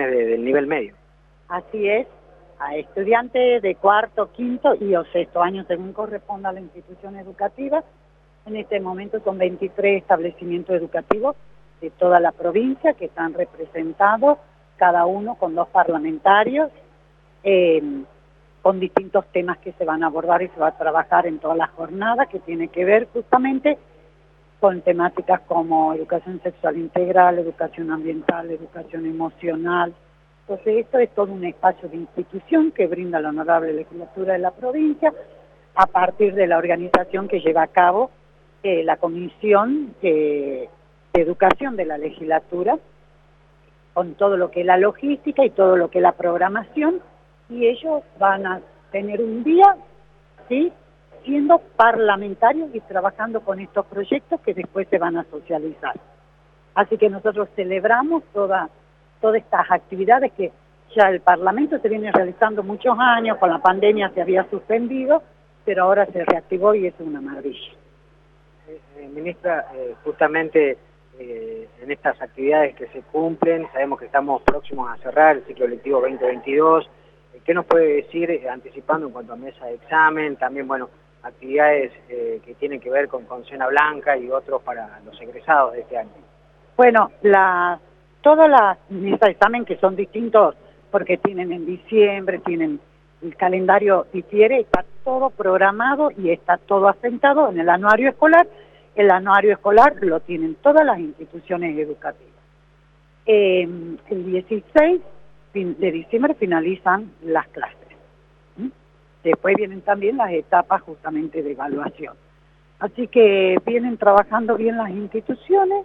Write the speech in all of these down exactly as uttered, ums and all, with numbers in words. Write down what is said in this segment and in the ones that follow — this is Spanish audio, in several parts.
estudiantes de, del nivel medio. Así es, a estudiantes de cuarto, quinto y o sexto año, según corresponda a la institución educativa. En este momento son veintitrés establecimientos educativos de toda la provincia que están representados, cada uno con dos parlamentarios, eh, con distintos temas que se van a abordar y se va a trabajar en toda la jornada, que tiene que ver justamente con temáticas como educación sexual integral, educación ambiental, educación emocional. Entonces esto es todo un espacio de institución que brinda la honorable legislatura de la provincia a partir de la organización que lleva a cabo eh, la Comisión eh, de Educación de la legislatura, con todo lo que es la logística y todo lo que es la programación, y ellos van a tener un día, ¿sí?, siendo parlamentarios y trabajando con estos proyectos que después se van a socializar. Así que nosotros celebramos toda, todas estas actividades que ya el Parlamento se viene realizando muchos años, con la pandemia se había suspendido, pero ahora se reactivó y es una maravilla. Eh, eh, ministra, eh, justamente eh, en estas actividades que se cumplen, sabemos que estamos próximos a cerrar el ciclo lectivo veinte veintidós, eh, ¿qué nos puede decir eh, anticipando en cuanto a mesa de examen, también, bueno, actividades eh, que tienen que ver con, con cena blanca y otros para los egresados de este año? Bueno, la, todas las mesas de examen que son distintos, porque tienen en diciembre, tienen el calendario difiere, está todo programado y está todo asentado en el anuario escolar. El anuario escolar lo tienen todas las instituciones educativas. Eh, el dieciséis de diciembre finalizan las clases. ¿Mm? Después vienen también las etapas justamente de evaluación. Así que vienen trabajando bien las instituciones.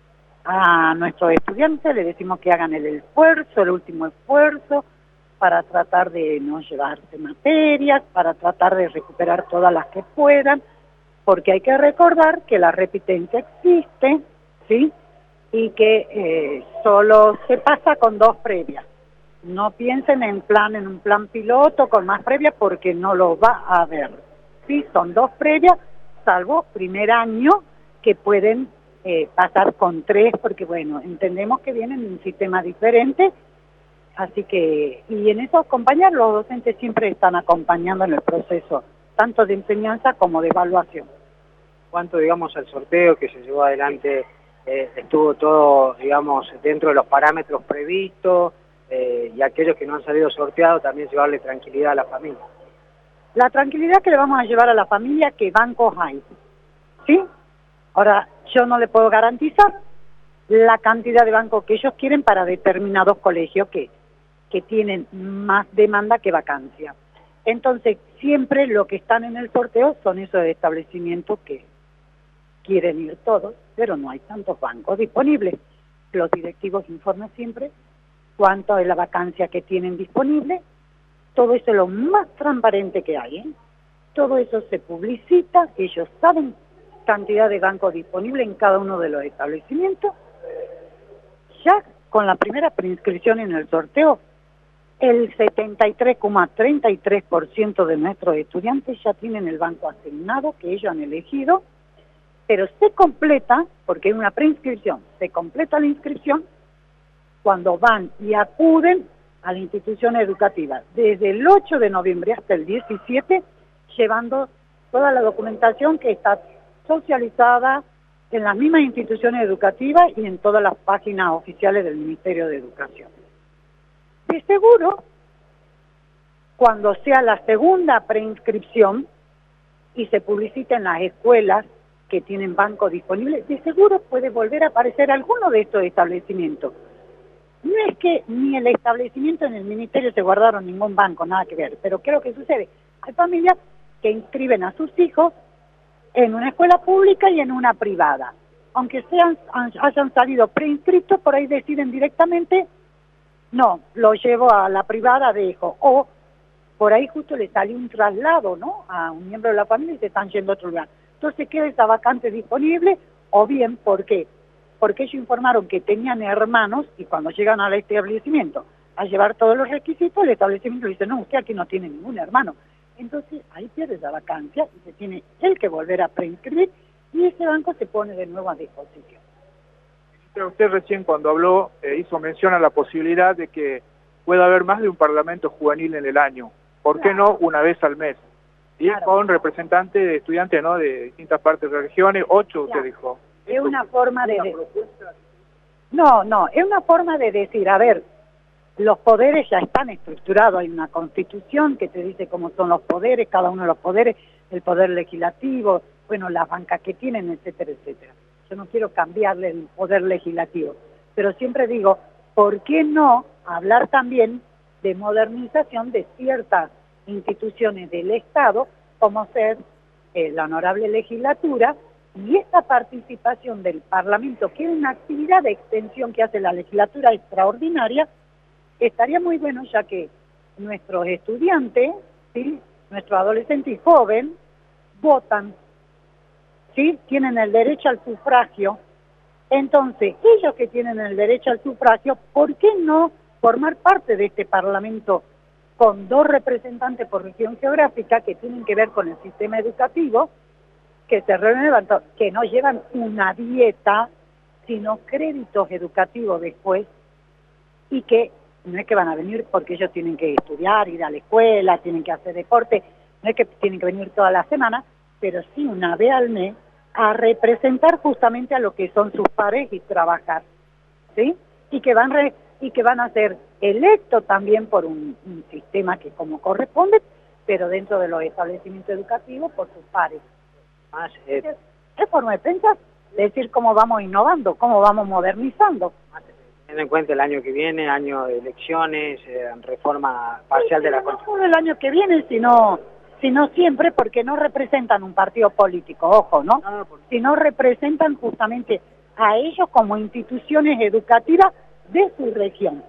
A nuestros estudiantes les decimos que hagan el esfuerzo, el último esfuerzo, para tratar de no llevarse materias, para tratar de recuperar todas las que puedan, porque hay que recordar que la repitencia existe, ¿sí?, y que eh, solo se pasa con dos previas. No piensen en plan en un plan piloto con más previas porque no lo va a haber. Sí, son dos previas, salvo primer año, que pueden eh, pasar con tres, porque bueno, entendemos que vienen en un sistema diferente, así que, y en eso acompañar, los docentes siempre están acompañando en el proceso, tanto de enseñanza como de evaluación. ¿Cuánto, digamos, al sorteo que se llevó adelante eh, estuvo todo, digamos, dentro de los parámetros previstos, eh, y aquellos que no han salido sorteados también llevarle tranquilidad a la familia? La tranquilidad que le vamos a llevar a la familia, que bancos hay, ¿sí? Ahora, yo no le puedo garantizar la cantidad de bancos que ellos quieren para determinados colegios que, que tienen más demanda que vacancia. Entonces, siempre lo que están en el sorteo son esos establecimientos que quieren ir todos, pero no hay tantos bancos disponibles. Los directivos informan siempre cuánto es la vacancia que tienen disponible. Todo eso es lo más transparente que hay, ¿eh? Todo eso se publicita, ellos saben cantidad de bancos disponibles en cada uno de los establecimientos. Ya con la primera preinscripción en el sorteo, el setenta y tres coma treinta y tres por ciento de nuestros estudiantes ya tienen el banco asignado que ellos han elegido, pero se completa, porque es una preinscripción, se completa la inscripción cuando van y acuden a la institución educativa, desde el ocho de noviembre hasta el diecisiete, llevando toda la documentación que está socializada en las mismas instituciones educativas y en todas las páginas oficiales del Ministerio de Educación. De seguro, cuando sea la segunda preinscripción y se publicite en las escuelas que tienen banco disponible, de seguro puede volver a aparecer alguno de estos establecimientos. No es que ni el establecimiento ni el ministerio se guardaron ningún banco, nada que ver, pero ¿qué es lo que sucede? Hay familias que inscriben a sus hijos en una escuela pública y en una privada. Aunque sean hayan salido preinscritos, por ahí deciden directamente, no, lo llevo a la privada, dejo, o por ahí justo le salió un traslado, ¿no?, a un miembro de la familia y se están yendo a otro lugar. Entonces queda esa vacante disponible, o bien, ¿por qué? Porque ellos informaron que tenían hermanos y cuando llegan al establecimiento a llevar todos los requisitos, el establecimiento dice, no, usted aquí no tiene ningún hermano. Entonces ahí pierde la vacancia y se tiene él que volver a preinscribir y ese banco se pone de nuevo a disposición. Usted recién cuando habló eh, hizo mención a la posibilidad de que pueda haber más de un parlamento juvenil en el año. ¿Por qué no una vez al mes? Y claro, con representantes de estudiantes, ¿no?, de distintas partes de regiones, ocho usted dijo. Es una forma de... de... No, no, es una forma de decir, a ver, los poderes ya están estructurados, hay una constitución que te dice cómo son los poderes, cada uno de los poderes, el poder legislativo, bueno, las bancas que tienen, etcétera, etcétera. Yo no quiero cambiarle el poder legislativo, pero siempre digo, ¿por qué no hablar también de modernización de ciertas instituciones del Estado, como ser eh, la honorable legislatura, y esta participación del Parlamento, que es una actividad de extensión que hace la legislatura extraordinaria? Estaría muy bueno, ya que nuestros estudiantes, ¿sí?, nuestros adolescentes y jóvenes, votan, ¿sí?, tienen el derecho al sufragio. Entonces, ellos que tienen el derecho al sufragio, ¿por qué no formar parte de este Parlamento con dos representantes por región geográfica que tienen que ver con el sistema educativo, que se renuevan, que no llevan una dieta, sino créditos educativos después, y que no es que van a venir porque ellos tienen que estudiar, ir a la escuela, tienen que hacer deporte, no es que tienen que venir toda la semana, pero sí una vez al mes a representar justamente a lo que son sus pares y trabajar, ¿sí? Y que van re, y que van a ser electos también por un, un sistema que como corresponde, pero dentro de los establecimientos educativos por sus pares. Más, eh, ¿Qué, ¿Qué forma de pensar? Decir cómo vamos innovando, cómo vamos modernizando. Teniendo en cuenta el año que viene, año de elecciones, eh, reforma parcial de la Constitución. No el año que viene, sino, sino siempre, porque no representan un partido político, ojo, ¿no? no, no por... Sino representan justamente a ellos como instituciones educativas de su región.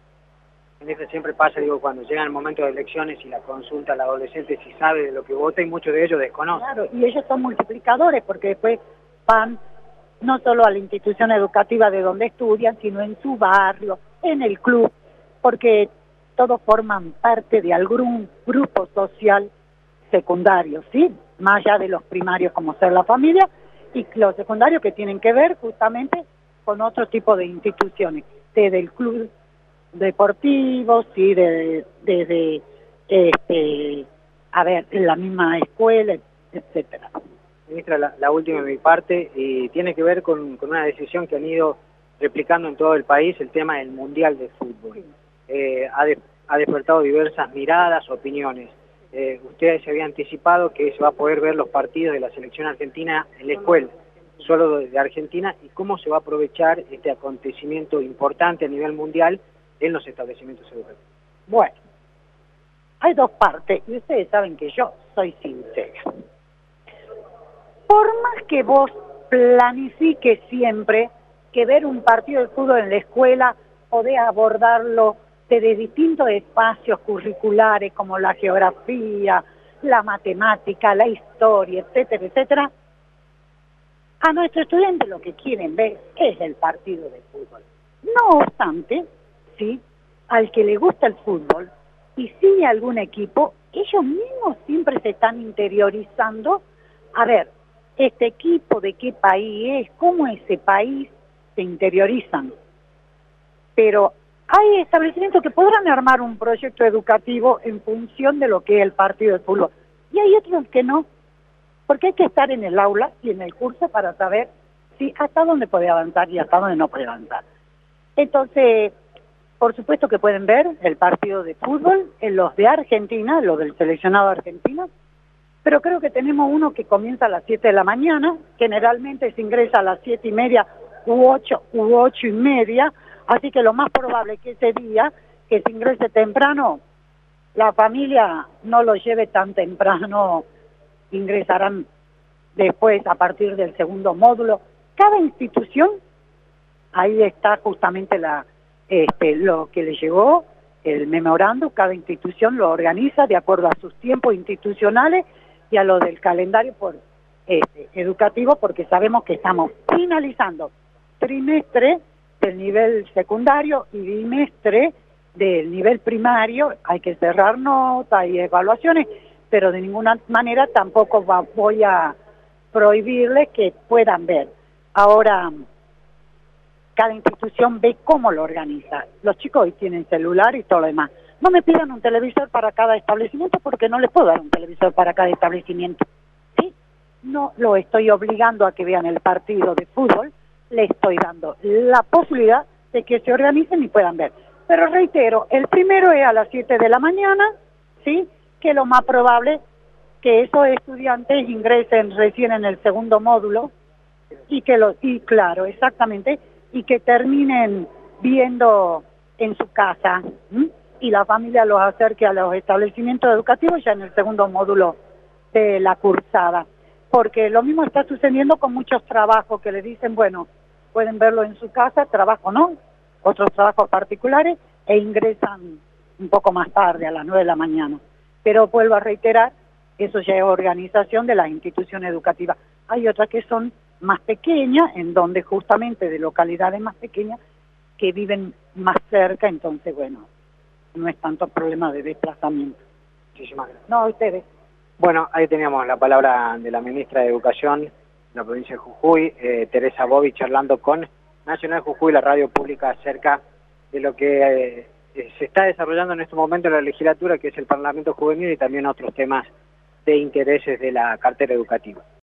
En eso siempre pasa, digo, cuando llega el momento de elecciones y la consulta al adolescente si sabe de lo que vota, y muchos de ellos desconocen. Claro, y ellos son multiplicadores porque después van no solo a la institución educativa de donde estudian, sino en su barrio, en el club, porque todos forman parte de algún grupo social secundario, ¿sí? Más allá de los primarios como ser la familia, y los secundarios que tienen que ver justamente con otro tipo de instituciones, desde el club deportivo, sí, desde, de, de, este, a ver, la misma escuela, etcétera. Ministra, la, la última de mi parte, y tiene que ver con, con una decisión que han ido replicando en todo el país, el tema del Mundial de Fútbol. Eh, ha, de, ha despertado diversas miradas, opiniones. Eh, usted se había anticipado que se va a poder ver los partidos de la selección argentina en la escuela, solo de, de Argentina, y cómo se va a aprovechar este acontecimiento importante a nivel mundial en los establecimientos educativos. Bueno, hay dos partes, y ustedes saben que yo soy sincera. Por más que vos planifiques siempre que ver un partido de fútbol en la escuela, podés abordarlo desde distintos espacios curriculares como la geografía, la matemática, la historia, etcétera, etcétera. A nuestros estudiantes lo que quieren ver es el partido de fútbol. No obstante, sí, al que le gusta el fútbol y sigue algún equipo, ellos mismos siempre se están interiorizando a ver este equipo de qué país es, cómo ese país, se interiorizan. Pero hay establecimientos que podrán armar un proyecto educativo en función de lo que es el partido de fútbol, y hay otros que no, porque hay que estar en el aula y en el curso para saber si hasta dónde puede avanzar y hasta dónde no puede avanzar. Entonces, por supuesto que pueden ver el partido de fútbol, en los de Argentina, los del seleccionado argentino, pero creo que tenemos uno que comienza a las siete de la mañana, generalmente se ingresa a las siete y media u ocho u ocho y media, así que lo más probable es que ese día, que se ingrese temprano, la familia no lo lleve tan temprano, ingresarán después a partir del segundo módulo. Cada institución, ahí está justamente la este, lo que le llegó, el memorando, cada institución lo organiza de acuerdo a sus tiempos institucionales y a lo del calendario por este, educativo, porque sabemos que estamos finalizando trimestre del nivel secundario y bimestre del nivel primario. Hay que cerrar notas y evaluaciones, pero de ninguna manera tampoco va, voy a prohibirles que puedan ver. Ahora, cada institución ve cómo lo organiza. Los chicos hoy tienen celular y todo lo demás. No me pidan un televisor para cada establecimiento porque no les puedo dar un televisor para cada establecimiento. ¿Sí? No lo estoy obligando a que vean el partido de fútbol, le estoy dando la posibilidad de que se organicen y puedan ver. Pero reitero, el primero es a las siete de la mañana, ¿sí? Que lo más probable que esos estudiantes ingresen recién en el segundo módulo y que lo, y claro, exactamente, y que terminen viendo en su casa, ¿m? Y la familia los acerque a los establecimientos educativos ya en el segundo módulo de la cursada. Porque lo mismo está sucediendo con muchos trabajos que le dicen, bueno, pueden verlo en su casa, trabajo no, otros trabajos particulares, e ingresan un poco más tarde, a las nueve de la mañana. Pero vuelvo a reiterar, eso ya es organización de las instituciones educativas. Hay otras que son más pequeñas, en donde justamente de localidades más pequeñas, que viven más cerca, entonces, bueno, no es tanto problema de desplazamiento. Muchísimas gracias. No, ustedes. Bueno, ahí teníamos la palabra de la ministra de Educación de la provincia de Jujuy, eh, Teresa Bovi, charlando con Nacional Jujuy, la radio pública, acerca de lo que eh, se está desarrollando en este momento en la legislatura, que es el Parlamento Juvenil, y también otros temas de intereses de la cartera educativa.